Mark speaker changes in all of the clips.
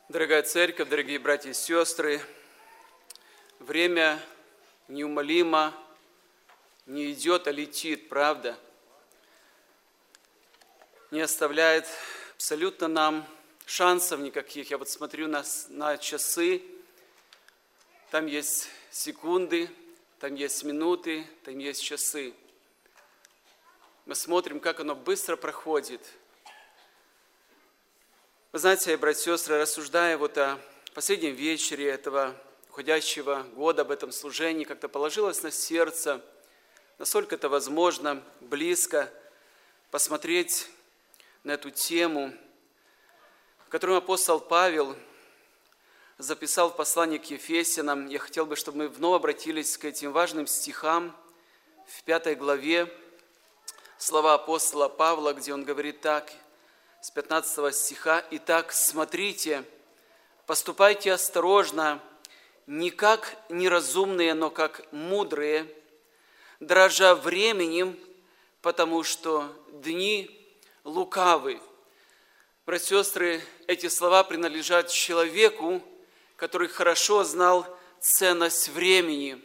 Speaker 1: Дорогая церковь, дорогие братья и сестры, время неумолимо не идет, а летит, правда? Не оставляет абсолютно нам шансов никаких. Я вот смотрю на часы, там есть секунды, там есть минуты, там есть часы. Мы смотрим, как оно быстро проходит. Вы знаете, братья и сестры, рассуждая вот о последнем вечере этого уходящего года, об этом служении, как-то положилось на сердце, насколько это возможно, близко посмотреть на эту тему, которую апостол Павел записал в послании к Ефесянам. Я хотел бы, чтобы мы вновь обратились к этим важным стихам в 5 главе, слова апостола Павла, где он говорит так, с 15 стиха: «Итак, смотрите, поступайте осторожно, не как неразумные, но как мудрые, дрожа временем, потому что дни лукавы». Братья и сестры, эти слова принадлежат человеку, который хорошо знал ценность времени.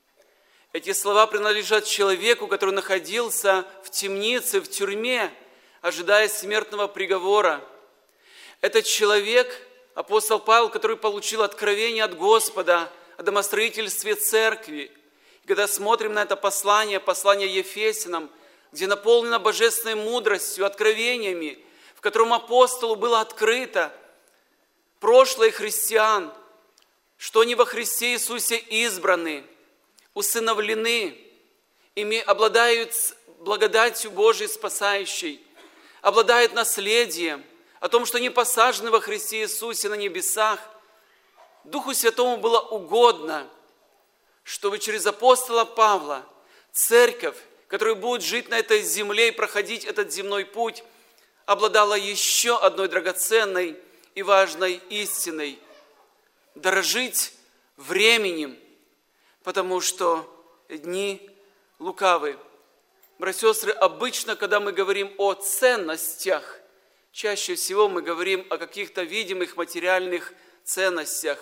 Speaker 1: Эти слова принадлежат человеку, который находился в темнице, в тюрьме, ожидая смертного приговора. Этот человек, апостол Павел, который получил откровение от Господа о домостроительстве церкви. И когда смотрим на это послание Ефесянам, где наполнено божественной мудростью, откровениями, в котором апостолу было открыто прошлое христиан, что они во Христе Иисусе избраны, усыновлены, ими обладают благодатью Божией спасающей, обладают наследием, о том, что они посажены во Христе Иисусе на небесах. Духу Святому было угодно, чтобы через апостола Павла церковь, которая будет жить на этой земле и проходить этот земной путь, обладала еще одной драгоценной и важной истиной – дорожить временем, потому что дни лукавы. Братья и сестры, обычно, когда мы говорим о ценностях, чаще всего мы говорим о каких-то видимых материальных ценностях.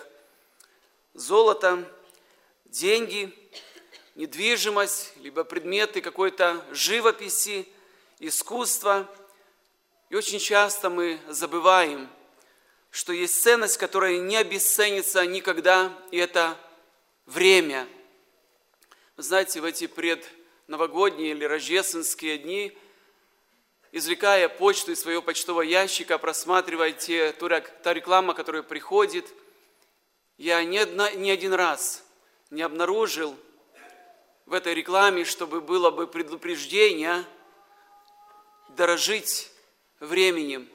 Speaker 1: Золото, деньги, недвижимость, либо предметы какой-то живописи, искусства. И очень часто мы забываем, что есть ценность, которая не обесценится никогда, и это время. Вы знаете, в эти предновогодние или рождественские дни, извлекая почту из своего почтового ящика, просматривая та реклама, которая приходит, я ни один раз не обнаружил в этой рекламе, чтобы было бы предупреждение дорожить временем.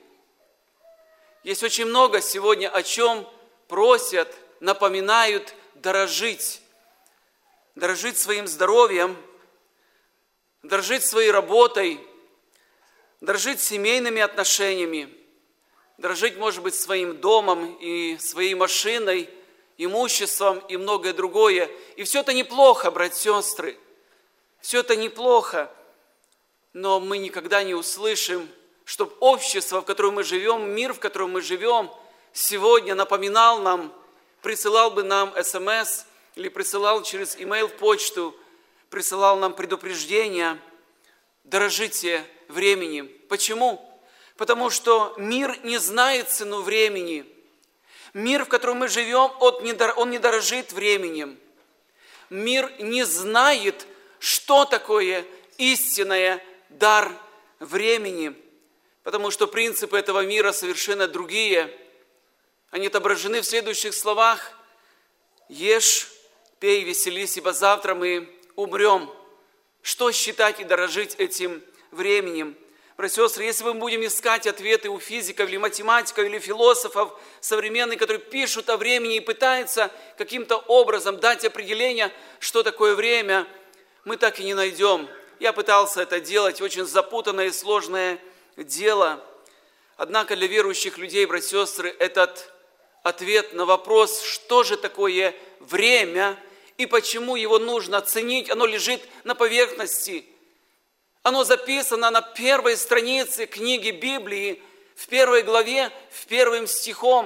Speaker 1: Есть очень много сегодня, о чем просят, напоминают дорожить. Дорожить своим здоровьем, дорожить своей работой, дорожить семейными отношениями, дорожить, может быть, своим домом и своей машиной, имуществом и многое другое. И все это неплохо, братья и сестры. Все это неплохо, но мы никогда не услышим, чтобы общество, в котором мы живем, мир, в котором мы живем, сегодня напоминал нам, присылал бы нам СМС или присылал через имейл в почту, присылал нам предупреждение: дорожите временем. Почему? Потому что мир не знает цену времени. Мир, в котором мы живем, он не дорожит временем. Мир не знает, что такое истинный дар времени, потому что принципы этого мира совершенно другие. Они отображены в следующих словах: «Ешь, пей, веселись, ибо завтра мы умрем». Что считать и дорожить этим временем? Братья и сестры, если мы будем искать ответы у физиков или математиков или философов современных, которые пишут о времени и пытаются каким-то образом дать определение, что такое время, мы так и не найдем. Я пытался это делать, очень запутанное и сложное дело. Однако для верующих людей, братья и сестры, этот ответ на вопрос, что же такое время и почему его нужно ценить, оно лежит на поверхности. Оно записано на первой странице книги Библии, в 1 главе, в 1 стихом.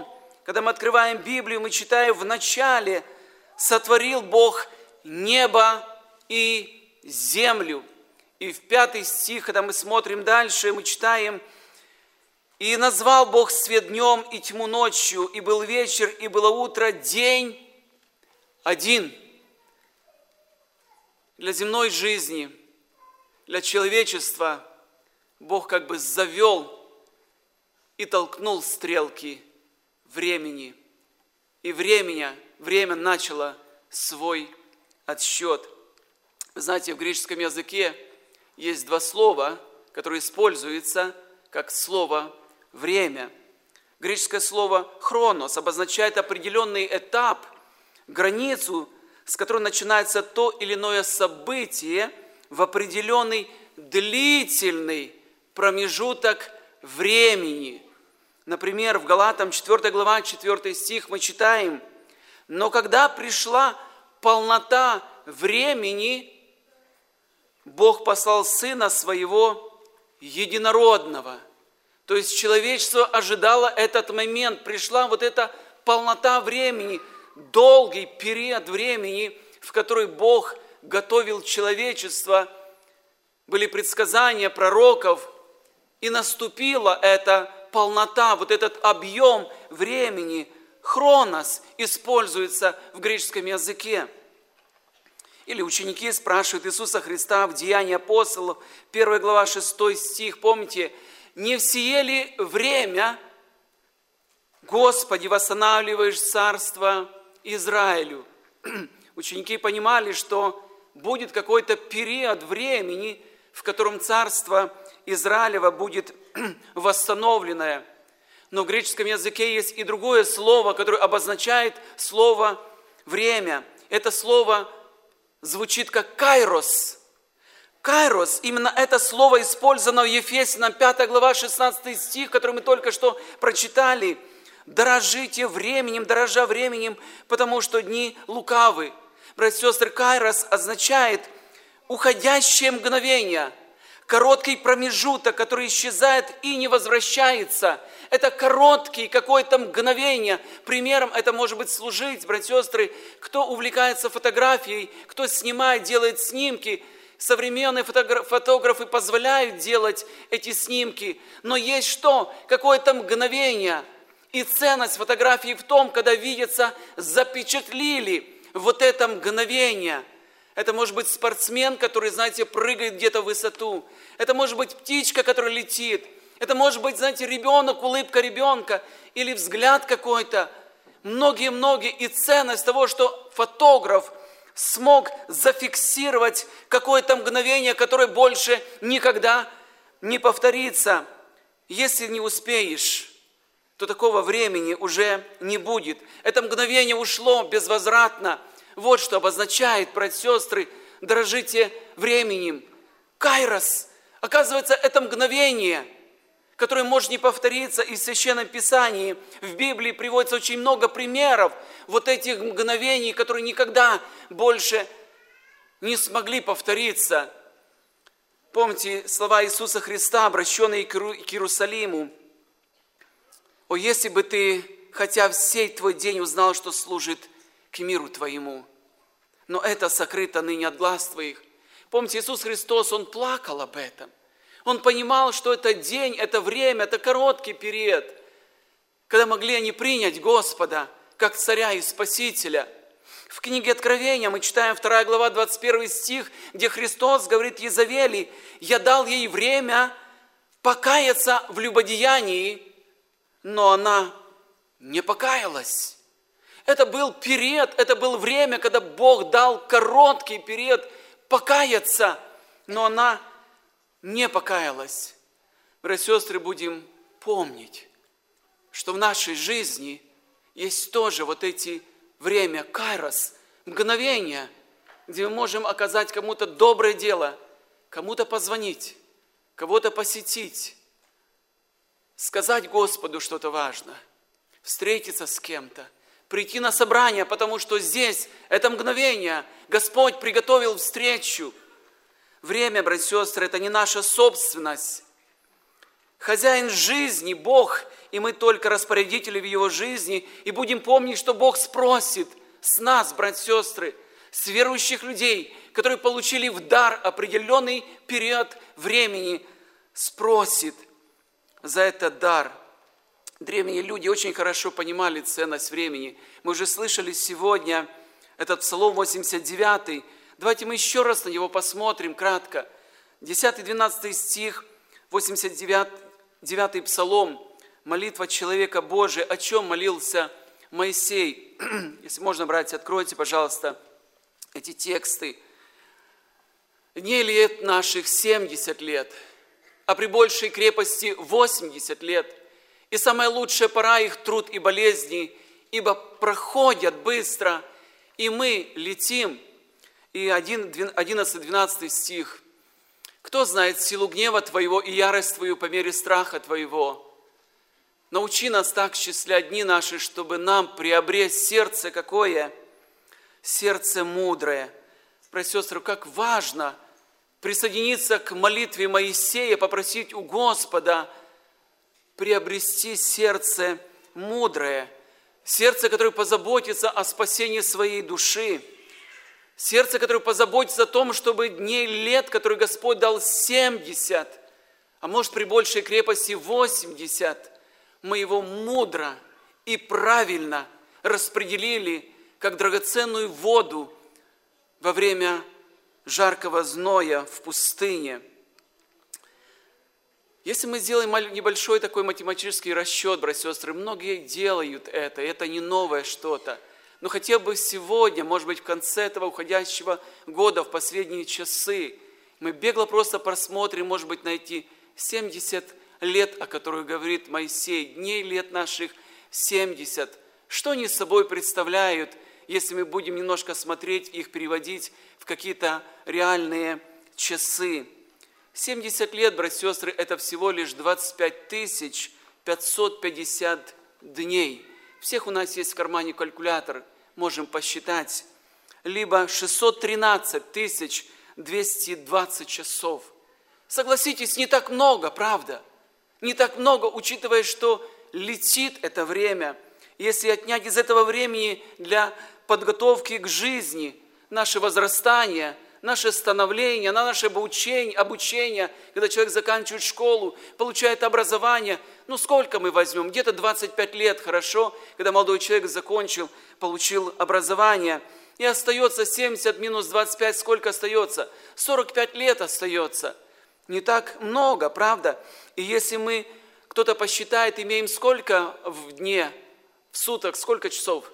Speaker 1: когда мы открываем Библию, мы читаем: в начале сотворил Бог небо и землю. И в 5 стих, когда мы смотрим дальше, мы читаем: и назвал Бог свет днем и тьму ночью, и был вечер, и было утро, день один. Для земной жизни, для человечества Бог как бы завел и толкнул стрелки времени. И время начало свой отсчет. Вы знаете, в греческом языке есть 2 слова, которые используются как слово «время». Греческое слово «хронос» обозначает определенный этап, границу, с которой начинается то или иное событие в определенный длительный промежуток времени. Например, в Галатам 4 глава, 4 стих мы читаем: «Но когда пришла полнота времени, Бог послал Сына Своего Единородного». То есть человечество ожидало этот момент, пришла вот эта полнота времени, долгий период времени, в который Бог готовил человечество, были предсказания пророков, и наступила эта полнота, вот этот объем времени, хронос, используется в греческом языке. Или ученики спрашивают Иисуса Христа в Деянии апостолов, 1 глава, 6 стих, помните: «Не в сие ли время, Господи, восстанавливаешь царство Израилю?» Ученики понимали, что будет какой-то период времени, в котором царство Израилева будет восстановленное. Но в греческом языке есть и другое слово, которое обозначает слово «время». Это слово звучит как «кайрос». Кайрос, именно это слово использовано в Ефесянам 5 глава 16 стих, который мы только что прочитали. «Дорожите временем, дорожа временем, потому что дни лукавы». Братья и сестры, кайрос означает уходящее мгновение, короткий промежуток, который исчезает и не возвращается. Это короткий какое-то мгновение. Примером это может быть служить, братья и сестры, кто увлекается фотографией, кто снимает, делает снимки. Современные фотографы позволяют делать эти снимки, но есть что? Какое-то мгновение. И ценность фотографии в том, когда видится, запечатлили вот это мгновение. Это может быть спортсмен, который, знаете, прыгает где-то в высоту. Это может быть птичка, которая летит. Это может быть, знаете, ребенок, улыбка ребенка или взгляд какой-то. Многие-многие. И ценность того, что фотограф смог зафиксировать какое-то мгновение, которое больше никогда не повторится. Если не успеешь, то такого времени уже не будет. Это мгновение ушло безвозвратно. Вот что обозначает, братья и сестры, дорожите временем. Кайрос. Оказывается, это мгновение, которое может не повториться. И в Священном Писании, в Библии приводится очень много примеров вот этих мгновений, которые никогда больше не смогли повториться. Помните слова Иисуса Христа, обращенные к Иерусалиму: «О, если бы ты, хотя в сей твой день, узнал, что служит к миру твоему, но это сокрыто ныне от глаз твоих». Помните, Иисус Христос, Он плакал об этом. Он понимал, что это день, это время, это короткий период, когда могли они принять Господа как Царя и Спасителя. В книге Откровения мы читаем 2 глава, 21 стих, где Христос говорит Иезавели: «Я дал ей время покаяться в любодеянии, но она не покаялась». Это был период, это было время, когда Бог дал короткий период покаяться, но она не покаялась. Братья и сестры, будем помнить, что в нашей жизни есть тоже вот эти время, кайрос, мгновения, где мы можем оказать кому-то доброе дело, кому-то позвонить, кого-то посетить, сказать Господу что-то важное, встретиться с кем-то, прийти на собрание, потому что здесь, это мгновение, Господь приготовил встречу. Время, братья и сестры, это не наша собственность. Хозяин жизни, Бог, и мы только распорядители в Его жизни, и будем помнить, что Бог спросит с нас, братья и сестры, с верующих людей, которые получили в дар определенный период времени, спросит за этот дар. Древние люди очень хорошо понимали ценность времени. Мы уже слышали сегодня этот Псалом 89. Давайте мы еще раз на него посмотрим кратко. 10-12 стих, 89 Псалом, молитва человека Божия. О чем молился Моисей? Если можно, братья, откройте, пожалуйста, эти тексты. Дней лет наших 70 лет, а при большей крепости 80 лет. И самая лучшая пора их труд и болезни, ибо проходят быстро, и мы летим. И 11-12 стих. Кто знает силу гнева Твоего и ярость Твою по мере страха Твоего? Научи нас так счислять дни наши, чтобы нам приобрести сердце какое? Сердце мудрое. Братья и сестры, как важно присоединиться к молитве Моисея, попросить у Господа приобрести сердце мудрое, сердце, которое позаботится о спасении своей души, сердце, которое позаботится о том, чтобы дней лет, которые Господь дал 70, а может при большей крепости 80, мы его мудро и правильно распределили, как драгоценную воду во время жаркого зноя в пустыне. Если мы сделаем небольшой такой математический расчет, братья и сестры, многие делают это не новое что-то. Но хотя бы сегодня, может быть, в конце этого уходящего года, в последние часы, мы бегло просто просмотрим, может быть, на эти 70 лет, о которых говорит Моисей, дней лет наших 70. Что они собой представляют, если мы будем немножко смотреть, их переводить в какие-то реальные часы? 70 лет, братья и сестры, это всего лишь 25 550 дней. Всех у нас есть в кармане калькулятор, можем посчитать. Либо 613 220 часов. Согласитесь, не так много, правда? Не так много, учитывая, что летит это время. Если отнять из этого времени для подготовки к жизни, наше возрастание, наше становление, на наше обучение, когда человек заканчивает школу, получает образование, сколько мы возьмем? Где-то 25 лет, хорошо, когда молодой человек закончил, получил образование, и остается 70 минус 25, сколько остается? 45 лет остается. Не так много, правда? И если кто-то посчитает, имеем сколько в дне, в суток, сколько часов?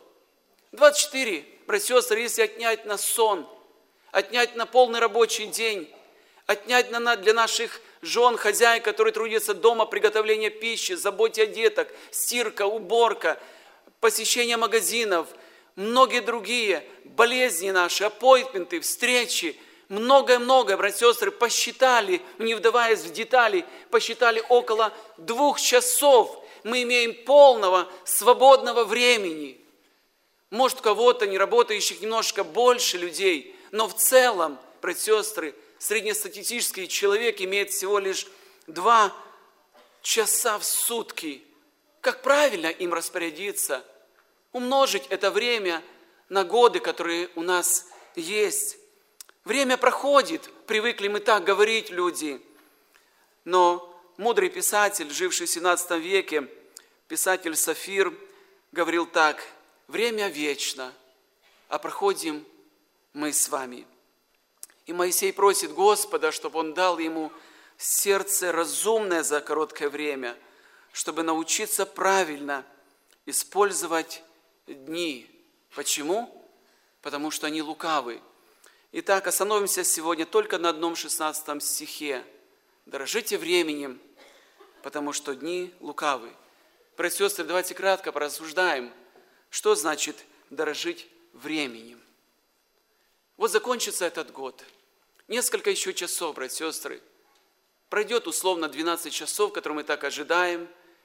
Speaker 1: 24, братья и сестры, если отнять на сон, отнять на полный рабочий день, отнять для наших жен, хозяек, которые трудятся дома, приготовление пищи, заботе о деток, стирка, уборка, посещение магазинов, многие другие, болезни наши, аппоинтменты, встречи, многое-многое, братья и сестры, посчитали, не вдаваясь в детали, посчитали около 2 часов мы имеем полного, свободного времени. Может, у кого-то, не работающих, немножко больше людей, но в целом, братья и сестры, среднестатистический человек имеет всего лишь 2 часа в сутки. Как правильно им распорядиться? Умножить это время на годы, которые у нас есть. Время проходит, привыкли мы так говорить люди. Но мудрый писатель, живший в 17 веке, писатель Сафир, говорил так: время вечно, а проходим мы с вами. И Моисей просит Господа, чтобы Он дал ему сердце разумное за короткое время, чтобы научиться правильно использовать дни. Почему? Потому что они лукавы. Итак, остановимся сегодня только на одном 16 стихе. Дорожите временем, потому что дни лукавы. Братья и сестры, давайте кратко порассуждаем, что значит дорожить временем. Вот закончится этот год. Несколько еще часов, братья и сестры. Пройдет условно 12 часов, которые мы так ожидаем,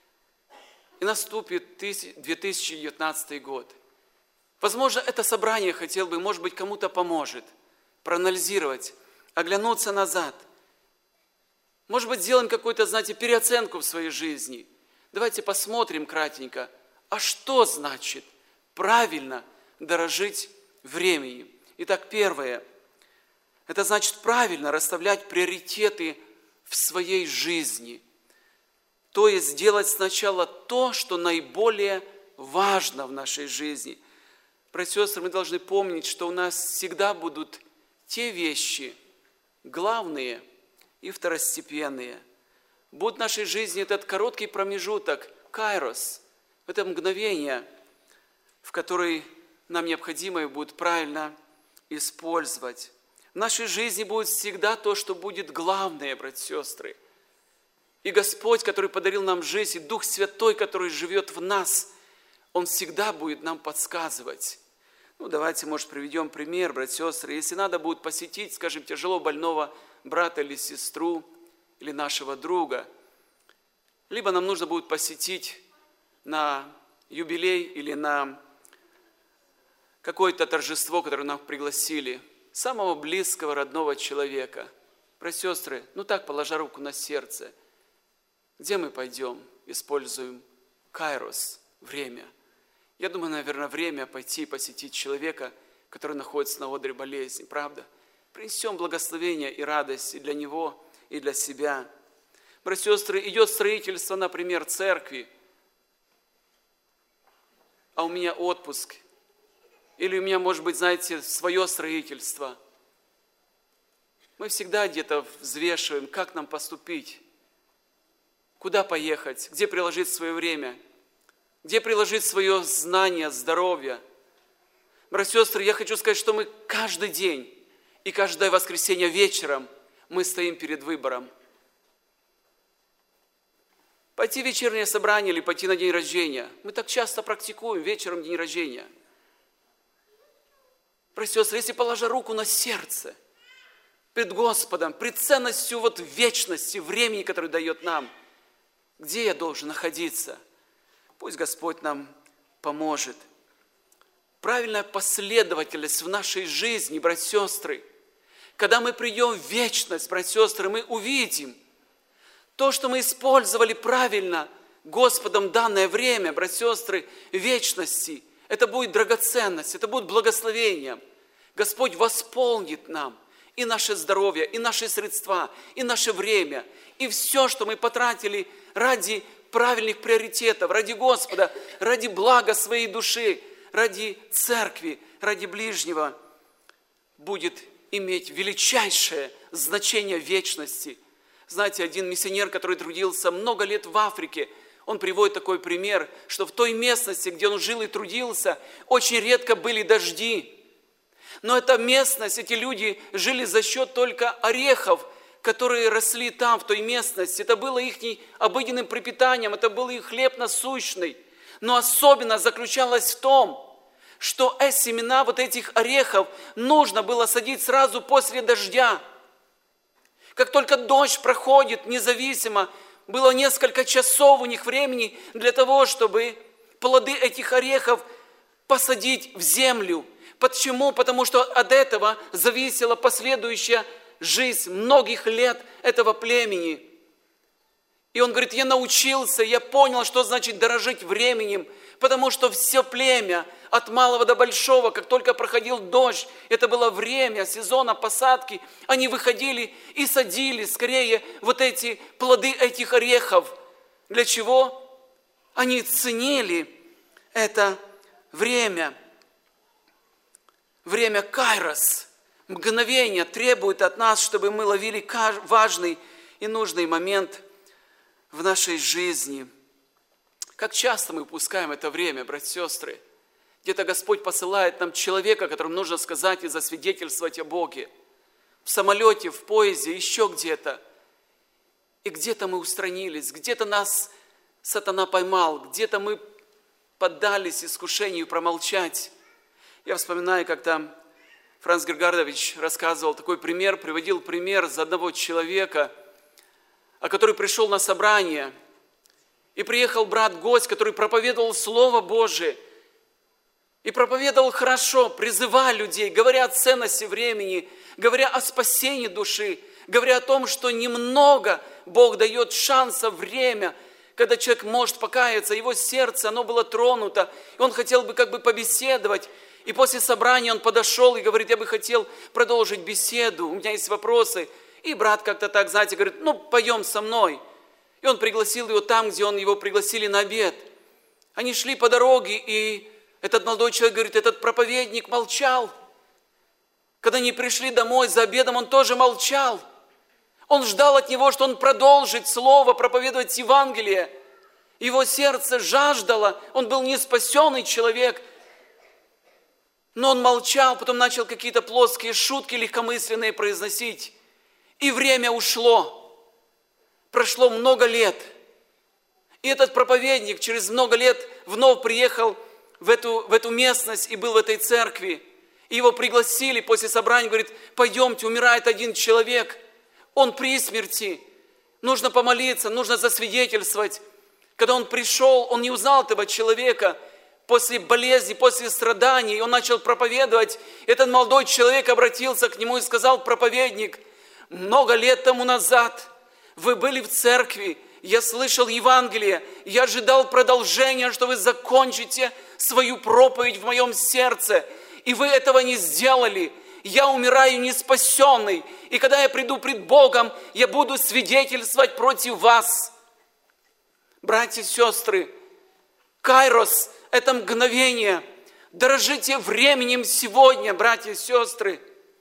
Speaker 1: и наступит 2019 год. Возможно, это собрание, хотел бы, может быть, кому-то поможет проанализировать, оглянуться назад Может быть, сделаем какую-то, переоценку в своей жизни. Давайте посмотрим кратенько, а что значит правильно дорожить временем? Итак, первое. Это значит правильно расставлять приоритеты в своей жизни. То есть делать сначала то, что наиболее важно в нашей жизни. Братья и сестры, мы должны помнить, что у нас всегда будут те вещи, главные и второстепенные. Будет в нашей жизни этот короткий промежуток, кайрос, это мгновение, в который нам необходимо и будет правильно использовать. В нашей жизни будет всегда то, что будет главное, братья и сестры. И Господь, который подарил нам жизнь, и Дух Святой, который живет в нас, Он всегда будет нам подсказывать. Давайте, может, приведем пример, братья и сестры. Если надо будет посетить, скажем, тяжело больного брата или сестру, или нашего друга, либо нам нужно будет посетить на юбилей или на какое-то торжество, которое нам пригласили, самого близкого, родного человека. Братья и сестры, так, положа руку на сердце, где мы пойдем, используем кайрос, время? Я думаю, наверное, время пойти и посетить человека, который находится на одре болезни, правда? Принесем благословение и радость и для него, и для себя. Братья и сестры, идет строительство, например, церкви, а у меня отпуск. Или у меня, может быть, свое строительство. Мы всегда где-то взвешиваем, как нам поступить, куда поехать, где приложить свое время, где приложить свое знание, здоровье. Братья и сестры, я хочу сказать, что мы каждый день и каждое воскресенье вечером мы стоим перед выбором. Пойти в вечернее собрание или пойти на день рождения. Мы так часто практикуем вечером день рождения. Братья и сестры, если положа руку на сердце пред Господом, пред ценностью вечности, времени, которое дает нам, где я должен находиться? Пусть Господь нам поможет. Правильная последовательность в нашей жизни, братья и сестры. Когда мы придем в вечность, братья и сестры, мы увидим то, что мы использовали правильно Господом данное время, братья и сестры, вечности. Это будет драгоценность, это будет благословение. Господь восполнит нам и наше здоровье, и наши средства, и наше время, и все, что мы потратили ради правильных приоритетов, ради Господа, ради блага своей души, ради церкви, ради ближнего, будет иметь величайшее значение вечности. Знаете, один миссионер, который трудился много лет в Африке, он приводит такой пример, что в той местности, где он жил и трудился, очень редко были дожди. Но эта местность, эти люди жили за счет только орехов, которые росли там, в той местности. Это было их обыденным пропитанием, это был их хлеб насущный. Но особенно заключалось в том, что семена этих орехов нужно было садить сразу после дождя. Как только дождь проходит, независимо, было несколько часов у них времени для того, чтобы плоды этих орехов посадить в землю. Почему? Потому что от этого зависела последующая жизнь многих лет этого племени. И он говорит, я научился, я понял, что значит дорожить временем, потому что все племя, от малого до большого, как только проходил дождь, это было время сезона посадки, они выходили и садили скорее эти плоды этих орехов. Для чего? Они ценили это время. Время кайрос, мгновение требует от нас, чтобы мы ловили важный и нужный момент в нашей жизни. Как часто мы упускаем это время, братья и сестры? Где-то Господь посылает нам человека, которому нужно сказать и засвидетельствовать о Боге. В самолете, в поезде, еще где-то. И где-то мы устранились, где-то нас сатана поймал, где-то мы поддались искушению промолчать. Я вспоминаю, как-то Франц Гергардович рассказывал такой пример, приводил пример за одного человека, который пришел на собрание, и приехал брат-гость, который проповедовал Слово Божие, и проповедовал хорошо, призывая людей, говоря о ценности времени, говоря о спасении души, говоря о том, что немного Бог дает шанса, время, когда человек может покаяться, его сердце, оно было тронуто, и он хотел бы как бы побеседовать. И после собрания он подошел и говорит: я бы хотел продолжить беседу, у меня есть вопросы. И брат как-то так, знаете, говорит: ну, пойдем со мной. И он пригласил его там, где его пригласили на обед. Они шли по дороге, и этот молодой человек говорит: этот проповедник молчал. Когда они пришли домой за обедом, он тоже молчал. Он ждал от него, что он продолжит слово, проповедовать Евангелие. Его сердце жаждало, он был неспасенный человек. Но он молчал, потом начал какие-то плоские шутки легкомысленные произносить. И время ушло. Прошло много лет. И этот проповедник через много лет вновь приехал в эту местность и был в этой церкви. И его пригласили после собрания, говорит: пойдемте, умирает один человек. Он при смерти. Нужно помолиться, нужно засвидетельствовать. Когда он пришел, он не узнал этого человека. После болезни, после страданий, он начал проповедовать. Этот молодой человек обратился к нему и сказал: проповедник, много лет тому назад вы были в церкви, я слышал Евангелие, я ожидал продолжения, что вы закончите свою проповедь в моем сердце, и вы этого не сделали. Я умираю неспасенный, и когда я приду пред Богом, я буду свидетельствовать против вас. Братья и сестры, кайрос – это мгновение. Дорожите временем сегодня, братья и сестры.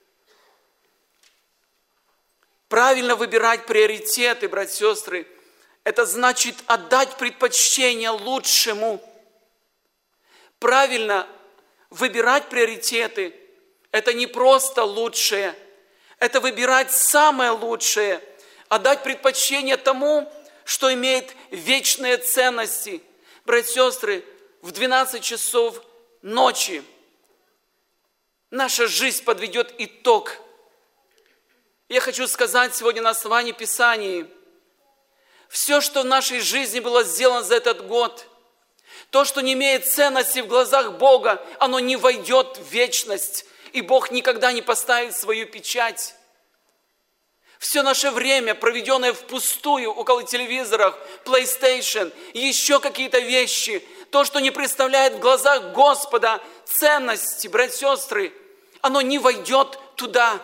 Speaker 1: Правильно выбирать приоритеты, братья и сестры, это значит отдать предпочтение лучшему. Правильно выбирать приоритеты – это не просто лучшее, это выбирать самое лучшее, отдать предпочтение тому, что имеет вечные ценности. Братья и сестры, в 12 часов ночи наша жизнь подведет итог. Я хочу сказать сегодня на основании Писаний: все, что в нашей жизни было сделано за этот год, то, что не имеет ценности в глазах Бога, оно не войдет в вечность, и Бог никогда не поставит свою печать. Все наше время, проведенное впустую около телевизоров, PlayStation, еще какие-то вещи, то, что не представляет в глазах Господа ценности, братья и сестры, оно не войдет туда.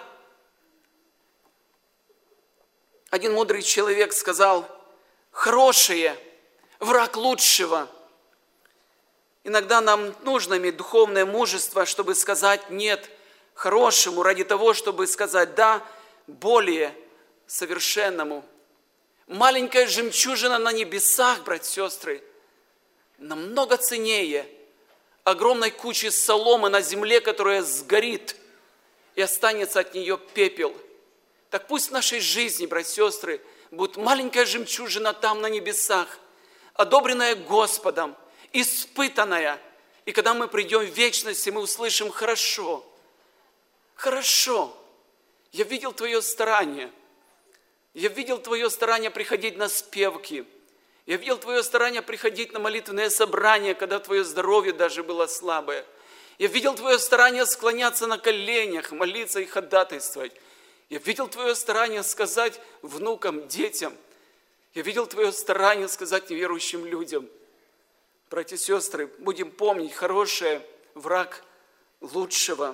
Speaker 1: Один мудрый человек сказал: хорошее – враг лучшего. Иногда нам нужно иметь духовное мужество, чтобы сказать «нет» хорошему, ради того, чтобы сказать «да» более совершенному. Маленькая жемчужина на небесах, братья и сестры, намного ценнее огромной кучи соломы на земле, которая сгорит, и останется от нее пепел. Так пусть в нашей жизни, братья и сестры, будет маленькая жемчужина там на небесах, одобренная Господом, испытанная. И когда мы придем в вечность, мы услышим: хорошо, хорошо, я видел твое старание. Я видел твое старание приходить на спевки. Я видел твое старание приходить на молитвенное собрание, когда твое здоровье даже было слабое. Я видел твое старание склоняться на коленях, молиться и ходатайствовать. Я видел твое старание сказать внукам, детям. Я видел твое старание сказать неверующим людям. Братья и сестры, будем помнить: хорошее – враг лучшего.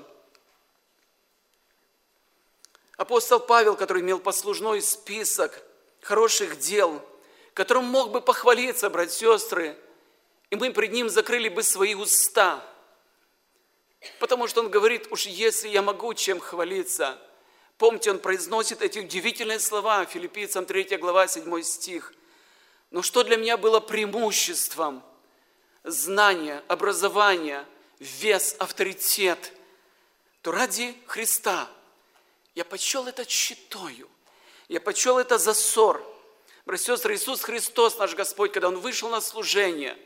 Speaker 1: Апостол Павел, который имел послужной список хороших дел, которым мог бы похвалиться, братья и сестры, и мы пред ним закрыли бы свои уста, потому что он говорит: уж если я могу чем хвалиться. Помните, он произносит эти удивительные слова, Филиппийцам 3 глава, 7 стих. Но что для меня было преимуществом? Знание, образование, вес, авторитет. То ради Христа я почел это тщетою, я почел это за ссор. Братья и сестры, Иисус Христос, наш Господь, когда Он вышел на служение,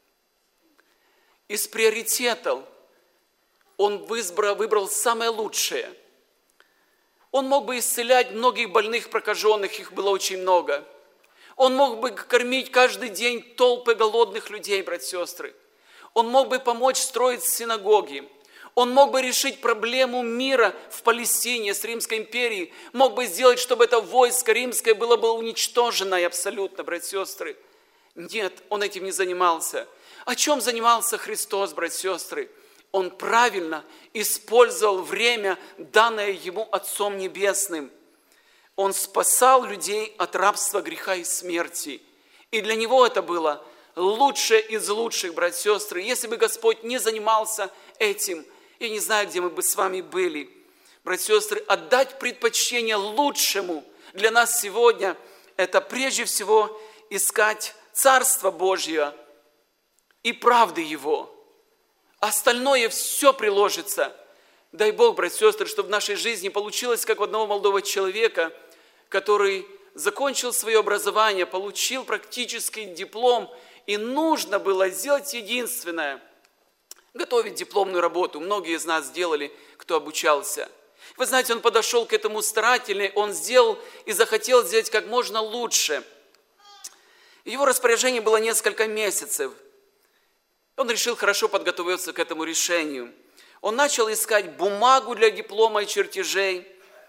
Speaker 1: из приоритетов Он выбрал самое лучшее. Он мог бы исцелять многих больных, прокаженных, их было очень много. Он мог бы кормить каждый день толпы голодных людей, братья и сестры. Он мог бы помочь строить синагоги. Он мог бы решить проблему мира в Палестине с Римской империей, мог бы сделать, чтобы это войско римское было бы уничтожено абсолютно, братья и сестры. Нет, он этим не занимался. О чем занимался Христос, братья и сестры? Он правильно использовал время, данное ему Отцом Небесным. Он спасал людей от рабства, греха и смерти. И для него это было лучшее из лучших, братья и сестры. Если бы Господь не занимался этим, я не знаю, где мы бы с вами были. Братья и сестры, отдать предпочтение лучшему для нас сегодня – это прежде всего искать Царство Божье и правды Его. Остальное все приложится. Дай Бог, братья и сестры, чтобы в нашей жизни получилось, как у одного молодого человека, который закончил свое образование, получил практический диплом, и нужно было сделать единственное – готовить дипломную работу. Многие из нас сделали, кто обучался. Вы знаете, он подошел к этому старательно, он сделал и захотел сделать как можно лучше. Его распоряжение было несколько месяцев. Он решил хорошо подготовиться к этому решению. Он начал искать бумагу для диплома и чертежей,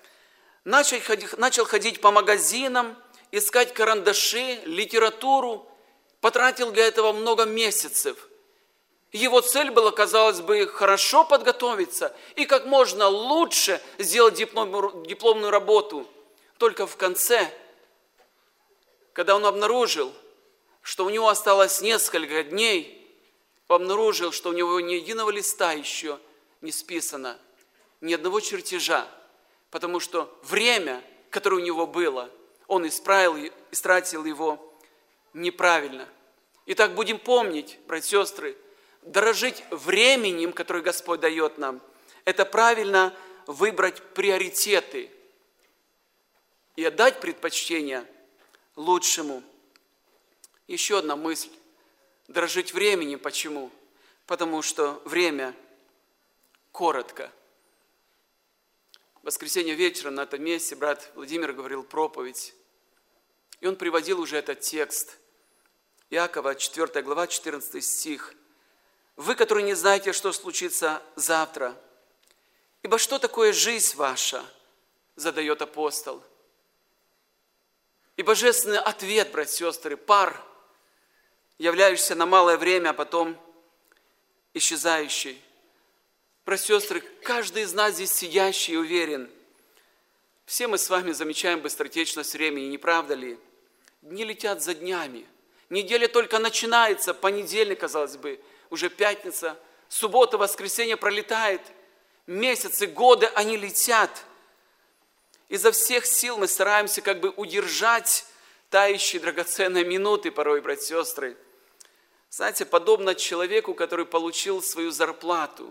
Speaker 1: начал ходить по магазинам, искать карандаши, литературу, потратил для этого много месяцев. Его цель была, казалось бы, хорошо подготовиться и как можно лучше сделать дипломную работу. Только в конце, когда он обнаружил, что у него осталось несколько дней, обнаружил, что у него ни единого листа еще не списано, ни одного чертежа, потому что время, которое у него было, он истратил его неправильно. Итак, будем помнить, братья и сестры, дорожить временем, которое Господь дает нам, это правильно выбрать приоритеты и отдать предпочтение лучшему. Еще одна мысль. Дорожить временем. Почему? Потому что время коротко. В воскресенье вечером на этом месте брат Владимир говорил проповедь. И он приводил уже этот текст. Иакова, 4 глава, 14 стих. «Вы, которые не знаете, что случится завтра, ибо что такое жизнь ваша?» задает апостол. И божественный ответ, братья и сестры, пар, являющийся на малое время, а потом исчезающий. Братья и сестры, каждый из нас здесь сидящий уверен, все мы с вами замечаем быстротечность времени, не правда ли? Дни летят за днями. Неделя только начинается, понедельник, казалось бы, уже пятница, суббота, воскресенье пролетает. Месяцы, годы, они летят. Изо всех сил мы стараемся как бы удержать тающие драгоценные минуты порой, братья и сестры. Знаете, подобно человеку, который получил свою зарплату.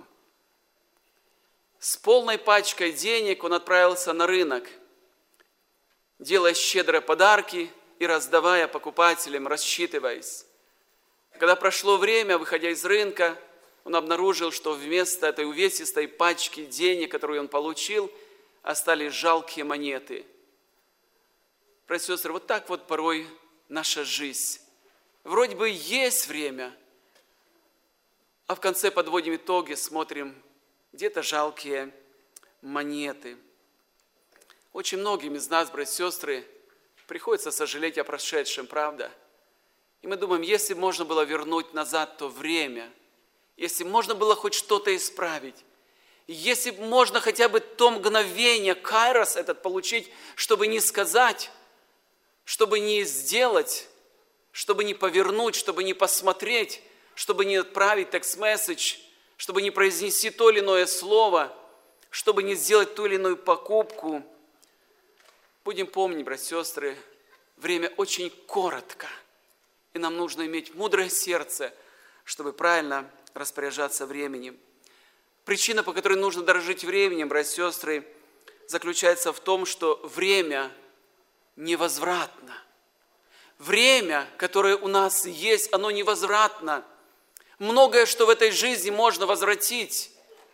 Speaker 1: С полной пачкой денег он отправился на рынок, делая щедрые подарки и раздавая покупателям, рассчитываясь. Когда прошло время, выходя из рынка, он обнаружил, что вместо этой увесистой пачки денег, которую он получил, остались жалкие монеты. Братья и сестры, вот так вот порой наша жизнь. Вроде бы есть время, а в конце подводим итоги, смотрим, где-то жалкие монеты. Очень многим из нас, братья и сестры, приходится сожалеть о прошедшем, правда? И мы думаем, если можно было вернуть назад то время, если можно было хоть что-то исправить, если можно хотя бы то мгновение, кайрос этот получить, чтобы не сказать, чтобы не сделать, чтобы не повернуть, чтобы не посмотреть, чтобы не отправить текст-месседж, чтобы не произнести то или иное слово, чтобы не сделать ту или иную покупку. Будем помнить, братья и сестры, время очень коротко. И нам нужно иметь мудрое сердце, чтобы правильно распоряжаться временем. Причина, по которой нужно дорожить временем, братья и сестры, заключается в том, что время невозвратно. Время, которое у нас есть, оно невозвратно. Многое, что в этой жизни можно возвратить.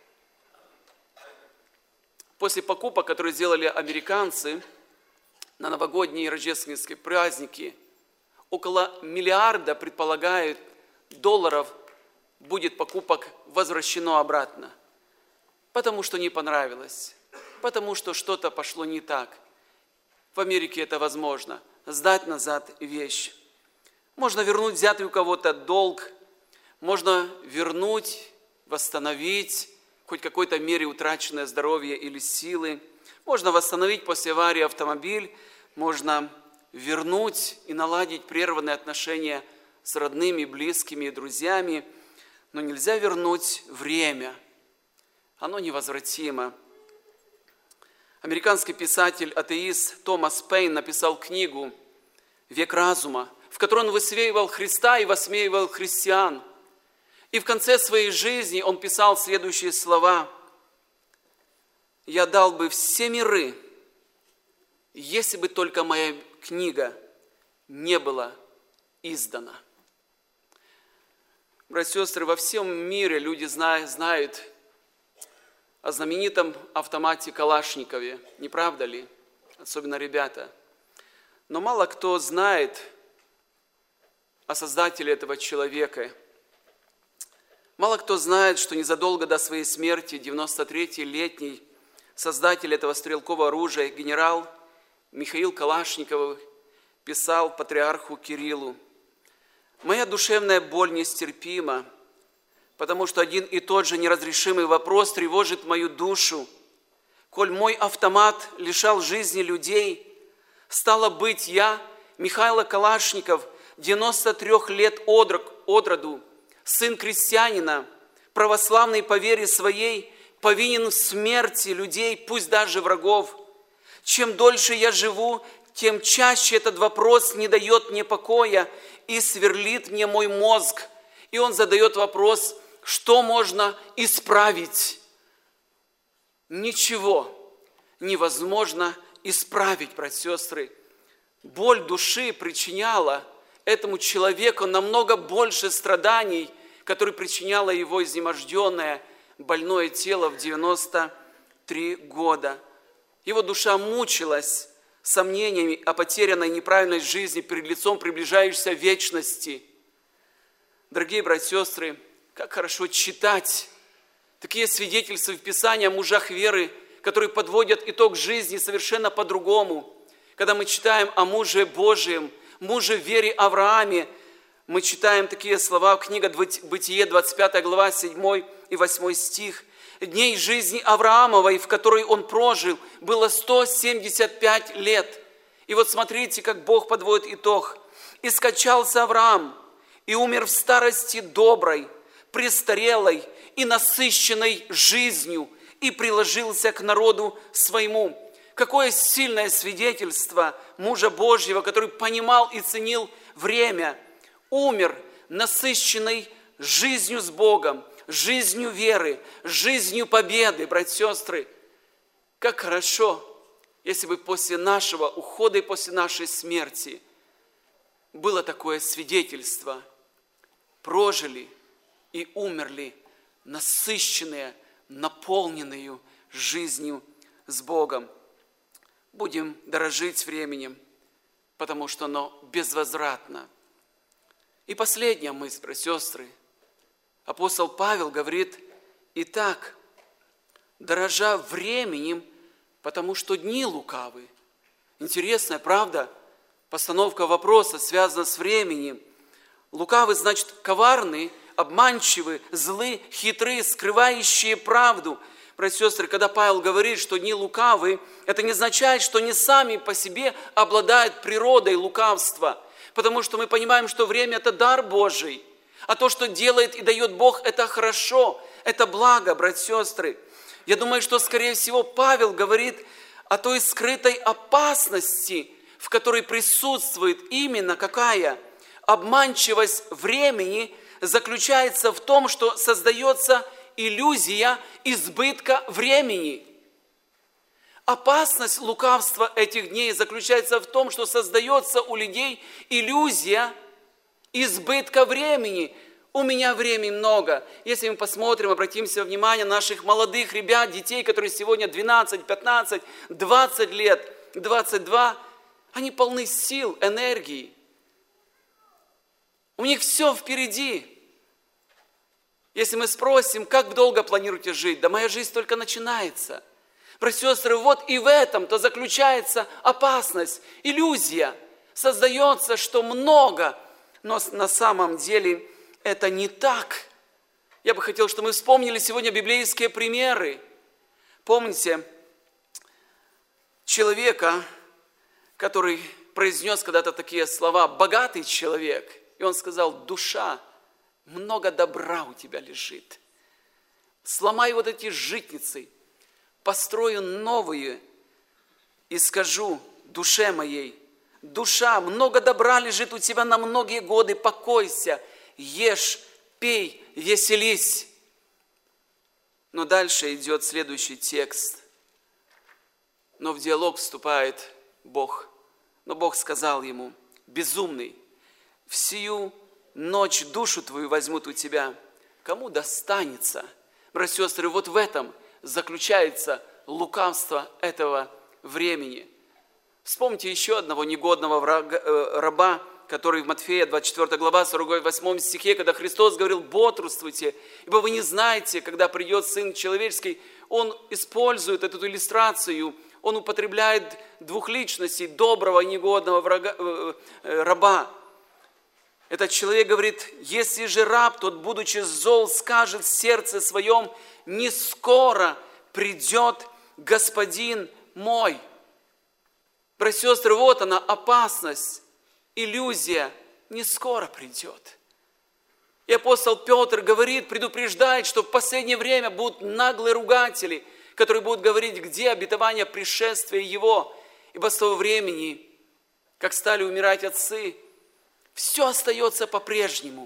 Speaker 1: После покупок, которые сделали американцы на новогодние и рождественские праздники, около миллиарда, предполагают, долларов будет покупок возвращено обратно. потому что не понравилось, потому что что-то пошло не так. В Америке это возможно. Сдать назад вещь. Можно вернуть взятый у кого-то долг, можно вернуть, восстановить в хоть какой-то мере утраченное здоровье или силы. Можно восстановить после аварии автомобиль, можно вернуть и наладить прерванные отношения с родными, близкими и друзьями, но нельзя вернуть время. Оно невозвратимо. Американский писатель-атеист Томас Пейн написал книгу «Век разума», в которой он высмеивал Христа и высмеивал христиан. И в конце своей жизни он писал следующие слова: «Я дал бы все миры, если бы только моя книга не была издана». Братья и сестры, во всем мире люди знают о знаменитом автомате Калашникове, не правда ли? Особенно ребята. Но мало кто знает о создателе этого человека. Мало кто знает, что незадолго до своей смерти, 93-летний создатель этого стрелкового оружия, генерал Михаил Калашников, писал патриарху Кириллу: «Моя душевная боль нестерпима, потому что один и тот же неразрешимый вопрос тревожит мою душу. Коль мой автомат лишал жизни людей, стало быть, я, Михаил Калашников, 93 лет от роду, сын крестьянина, православный по вере своей, повинен в смерти людей, пусть даже врагов. Чем дольше я живу, тем чаще этот вопрос не дает мне покоя и сверлит мне мой мозг». И он задает вопрос: что можно исправить? Ничего невозможно исправить, братья и сестры. Боль души причиняла этому человеку намного больше страданий, которые причиняло его изнеможденное, больное тело в 93 года. Его душа мучилась сомнениями о потерянной неправильной жизни перед лицом приближающейся вечности. Дорогие братья и сестры, как хорошо читать такие свидетельства в Писании о мужах веры, которые подводят итог жизни совершенно по-другому. Когда мы читаем о муже Божьем, муже в вере Аврааме, мы читаем такие слова в книге Бытие, 25 глава, 7 и 8 стих. «Дней жизни Авраамовой, в которой он прожил, было 175 лет». И вот смотрите, как Бог подводит итог. «И скончался Авраам, и умер в старости доброй, престарелой и насыщенной жизнью, и приложился к народу своему». Какое сильное свидетельство мужа Божьего, который понимал и ценил время. Умер насыщенной жизнью с Богом, жизнью веры, жизнью победы, братья и сестры. Как хорошо, если бы после нашего ухода и после нашей смерти было такое свидетельство. Прожили и умерли насыщенные, наполненные жизнью с Богом. Будем дорожить временем, потому что оно безвозвратно. И последняя мысль, братья и сестры. Апостол Павел говорит: «Итак, дорожа временем, потому что дни лукавы». Интересная, правда, постановка вопроса связана с временем. Лукавы значит коварный, обманчивы, злы, хитры, скрывающие правду. Братья и сестры, когда Павел говорит, что дни лукавы, это не означает, что они сами по себе обладают природой лукавства. Потому что мы понимаем, что время – это дар Божий. А то, что делает и дает Бог, это хорошо, это благо, братья и сестры. Я думаю, что, скорее всего, Павел говорит о той скрытой опасности, в которой присутствует именно какая? Обманчивость времени заключается в том, что создается иллюзия избытка времени. Опасность лукавства этих дней заключается в том, что создается у людей иллюзия избытка времени. У меня времени много. Если мы посмотрим, обратимся внимание на наших молодых ребят, детей, которые сегодня 12, 15, 20 лет, 22, они полны сил, энергии. У них все впереди. Если мы спросим, как долго планируете жить? Да моя жизнь только начинается. Братья и сестры, вот и в этом-то заключается опасность, иллюзия. Создается, что много, но на самом деле это не так. Я бы хотел, чтобы мы вспомнили сегодня библейские примеры. Помните человека, который произнес когда-то такие слова, богатый человек, и он сказал: душа, много добра у тебя лежит. Сломай вот эти житницы, построю новые и скажу душе моей: душа, много добра лежит у тебя на многие годы, покойся, ешь, пей, веселись. Но дальше идет следующий текст. Но в диалог вступает Бог. Но Бог сказал ему: безумный, в сию ночь душу твою возьмут у тебя. Кому достанется? Братья и сестры, вот в этом заключается лукавство этого времени. Вспомните еще одного негодного раба, который в Матфея 24 глава 48 стихе, когда Христос говорил: бодрствуйте, ибо вы не знаете, когда придет Сын Человеческий. Он использует эту иллюстрацию, он употребляет двух личностей, доброго и негодного раба. Этот человек говорит: если же раб, тот, будучи зол, скажет в сердце своем: не скоро придет Господин мой. Братья и сестры, вот она опасность, иллюзия, не скоро придет. И апостол Петр говорит, предупреждает, что в последнее время будут наглые ругатели, которые будут говорить, где обетование пришествия Его. Ибо с того времени, как стали умирать отцы, все остается по-прежнему.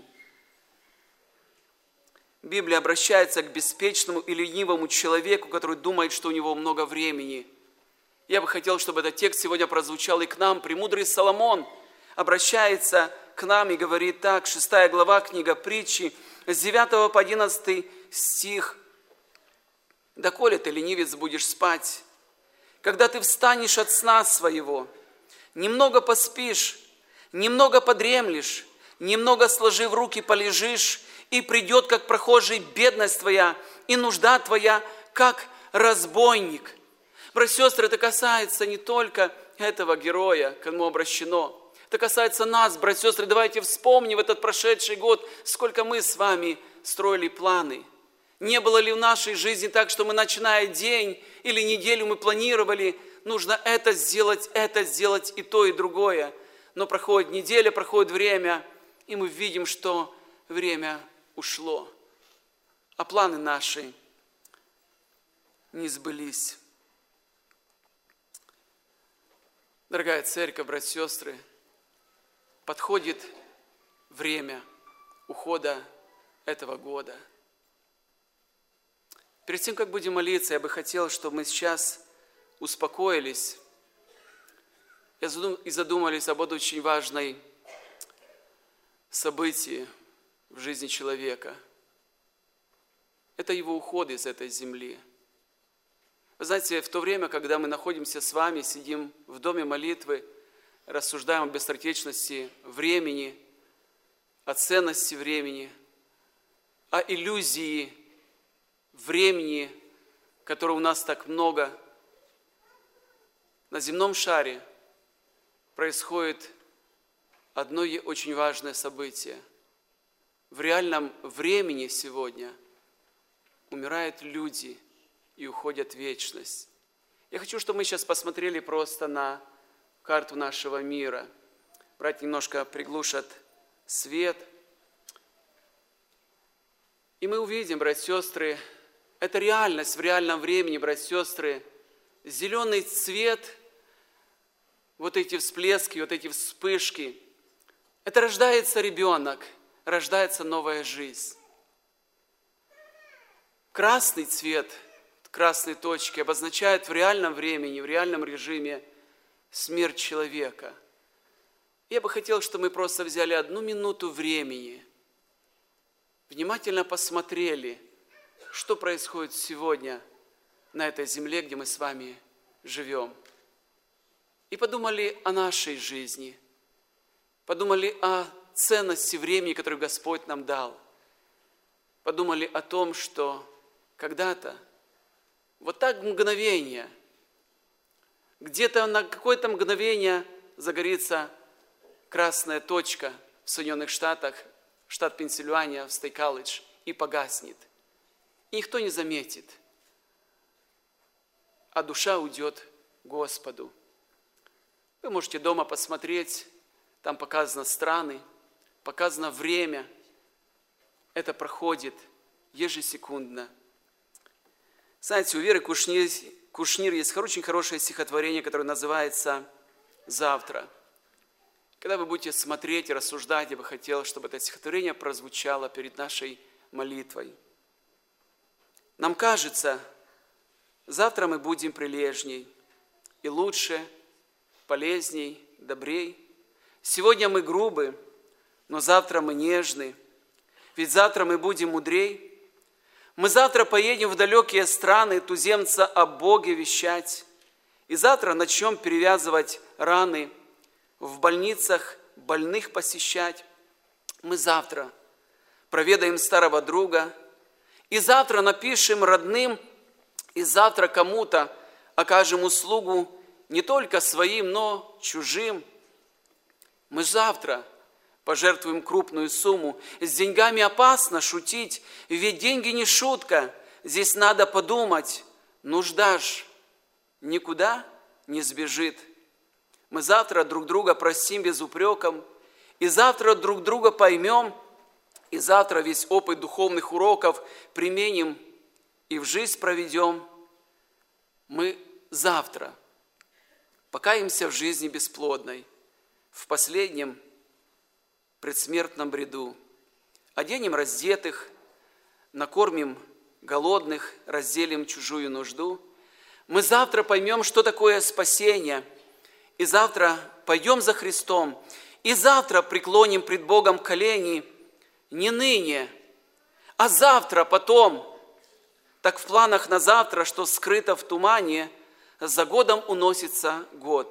Speaker 1: Библия обращается к беспечному и ленивому человеку, который думает, что у него много времени. Я бы хотел, чтобы этот текст сегодня прозвучал и к нам. Премудрый Соломон обращается к нам и говорит так, 6 глава, книга Притчи, с 9 по 11 стих. «Доколе ты, ленивец, будешь спать, когда ты встанешь от сна своего, немного поспишь, немного подремлешь, немного сложив руки полежишь, и придет, как прохожий, бедность твоя, и нужда твоя, как разбойник». Братья и сестры, это касается не только этого героя, к кому обращено. Это касается нас, братья и сестры. Давайте вспомним этот прошедший год, сколько мы с вами строили планы. Не было ли в нашей жизни так, что мы, начиная день или неделю, мы планировали, нужно это сделать и то, и другое. Но проходит неделя, проходит время, и мы видим, что время ушло, а планы наши не сбылись. Дорогая церковь, братья и сестры, подходит время ухода этого года. Перед тем, как будем молиться, я бы хотел, чтобы мы сейчас успокоились и задумались об очень важной событии в жизни человека. Это его уход из этой земли. Вы знаете, в то время, когда мы находимся с вами, сидим в доме молитвы, рассуждаем о быстротечности времени, о ценности времени, о иллюзии времени, которого у нас так много, на земном шаре происходит одно очень важное событие. В реальном времени сегодня умирают люди и уходят в вечность. Я хочу, чтобы мы сейчас посмотрели просто на карту нашего мира. Братья немножко приглушат свет. И мы увидим, братья и сестры, это реальность в реальном времени, братья и сестры. Зеленый цвет, вот эти всплески, вот эти вспышки. Это рождается ребенок, рождается новая жизнь. Красный цвет, красные точки обозначают в реальном времени, в реальном режиме смерть человека. Я бы хотел, чтобы мы просто взяли 1 минуту времени, внимательно посмотрели, что происходит сегодня на этой земле, где мы с вами живем. И подумали о нашей жизни, подумали о ценности времени, которое Господь нам дал. подумали о том, что когда-то, вот так мгновение, где-то на какое-то мгновение загорится красная точка в Соединенных Штатах, штат Пенсильвания, в Стейт-колледж, и погаснет. И никто не заметит, а душа уйдет к Господу. Вы можете дома посмотреть, там показано страны, показано время. Это проходит ежесекундно. Знаете, у Веры Кушнир есть очень хорошее стихотворение, которое называется «Завтра». Когда вы будете смотреть и рассуждать, я бы хотел, чтобы это стихотворение прозвучало перед нашей молитвой. Нам кажется, завтра мы будем прилежней и лучше, полезней, добрей. Сегодня мы грубы, но завтра мы нежны, ведь завтра мы будем мудрей. Мы завтра поедем в далекие страны туземца о Боге вещать, и завтра начнем перевязывать раны, в больницах больных посещать. Мы завтра проведаем старого друга, и завтра напишем родным, и завтра кому-то окажем услугу не только своим, но чужим. Мы завтра пожертвуем крупную сумму. С деньгами опасно шутить, ведь деньги не шутка. Здесь надо подумать, нужда ж никуда не сбежит. Мы завтра друг друга простим без упреков, и завтра друг друга поймем, и завтра весь опыт духовных уроков применим и в жизнь проведем. Мы завтра покаемся в жизни бесплодной, в последнем предсмертном бреду. Оденем раздетых, накормим голодных, разделим чужую нужду. Мы завтра поймем, что такое спасение, и завтра пойдем за Христом, и завтра преклоним пред Богом колени, не ныне, а завтра потом. Так в планах на завтра, что скрыто в тумане, за годом уносится год.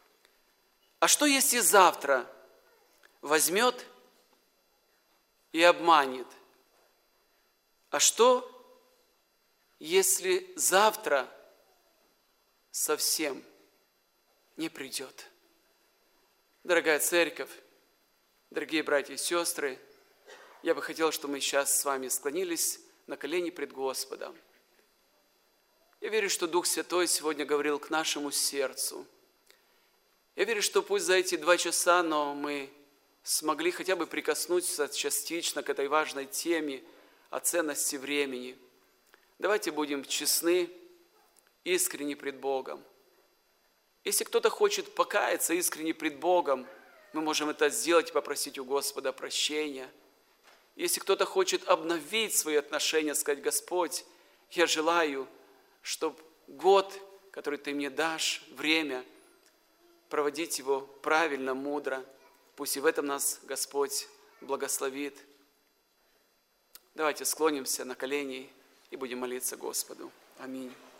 Speaker 1: А что если завтра возьмет и обманет? А что если завтра совсем не придет? Дорогая церковь, дорогие братья и сестры, я бы хотел, чтобы мы сейчас с вами склонились на колени пред Господом. Я верю, что Дух Святой сегодня говорил к нашему сердцу. Я верю, что пусть за эти 2 часа, но мы смогли хотя бы прикоснуться частично к этой важной теме о ценности времени. Давайте будем честны, искренни пред Богом. Если кто-то хочет покаяться искренне пред Богом, мы можем это сделать и попросить у Господа прощения. Если кто-то хочет обновить свои отношения, сказать: Господь, я желаю, чтобы год, который Ты мне дашь, время, проводить его правильно, мудро. Пусть и в этом нас Господь благословит. Давайте склонимся на колени и будем молиться Господу. Аминь.